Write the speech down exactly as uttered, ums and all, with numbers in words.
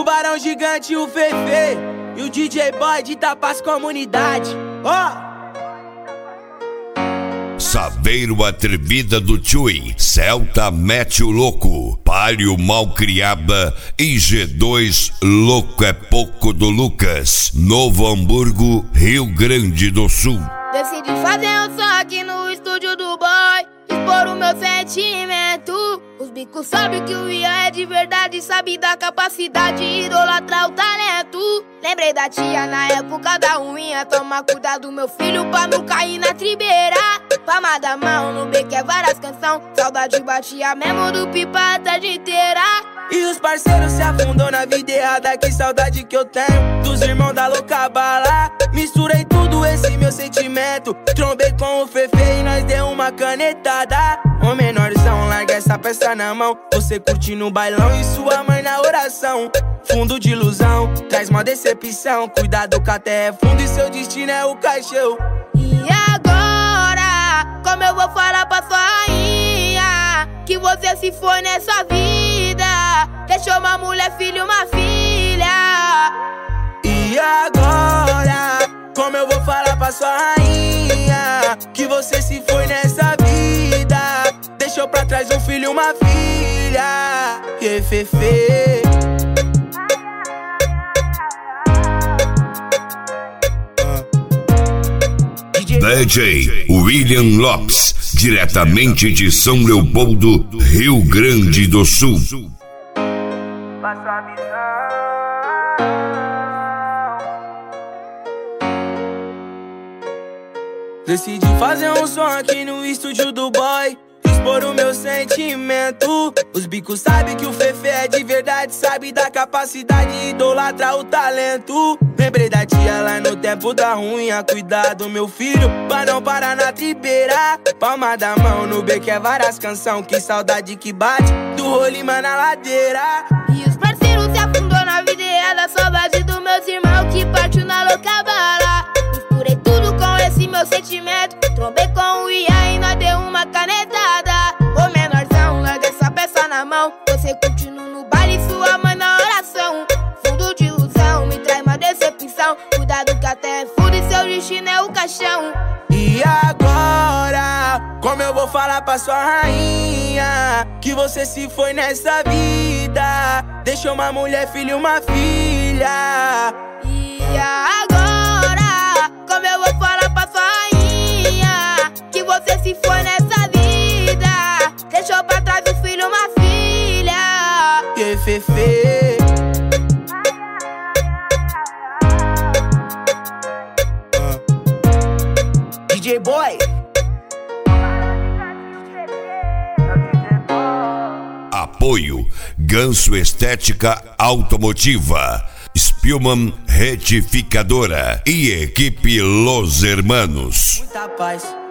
Tubarão Gigante e o Fefe e o D J Boy de Tapas Comunidade. Ó! Oh! Saveiro Atrevida do Tchui, Celta Mete o Louco, Palio Malcriada e G dois Louco é Pouco do Lucas, Novo Hamburgo, Rio Grande do Sul. Decidi fazer um som aqui no estúdio do boy, expor o meu sentimento. Os bicos sabem que o Ia é de verdade, sabe da capacidade, idolatrar o talento. Lembrei da tia na época da ruinha, toma cuidado meu filho pra não cair na tribeira. Palma da mão no beco é várias canção, saudade batia mesmo do pipa a tarde inteira. E os parceiros se afundou na vida errada, que saudade que eu tenho dos irmãos da louca bala. Misturei tudo esse meu sentimento, trombei com o Fefe e nós deu uma canetada. Ô menorzão, larga essa peça na mão, você curte no bailão e sua mãe na oração. Fundo de ilusão, traz uma decepção, cuidado que a terra é fundo e seu destino é o caixão. E agora, como eu vou falar pra sua rainha que você se foi nessa vida, deixou uma mulher, filho, uma filha. E agora, como eu vou falar pra sua rainha que você se foi nessa vida, deixou pra trás um filho, uma filha. E Fefe. D J William Lopes, diretamente de São Leopoldo, Rio Grande do Sul. Passa a visão. Decidi fazer um som aqui no estúdio do boy, expor o meu sentimento. Os bicos sabem que o Fefe é de verdade, sabe da capacidade, idolatrar o talento. Lembrei da tia lá no tempo da ruinha, cuidado meu filho, pra não parar na tribeira. Palma da mão no beco é várias canção, que saudade que bate do rolimã na ladeira. E os parceiros se afundou na vida errada, saudade dos meus irmãos que partiu na louca bala. Misturei tudo com esse meu sentimento, trombei com o Ia e nós deu uma canetada. Ô menorzão, larga essa peça na mão, você continua no baile e sua mãe na oração. Fundo de ilusão, me traz uma decepção, cuidado que a terra é fundo e seu destino é o caixão. E agora, como eu vou falar pra sua rainha que você se foi nessa vida, deixou uma mulher, filho, uma filha. E agora, como eu vou falar pra sua rainha que você se foi nessa vida, deixou pra trás um filho, uma filha. E Fefe. D J Boy. Apoio Ganso Estética Automotiva, Spielmann Retificadora e equipe Los Hermanos. Muita paz.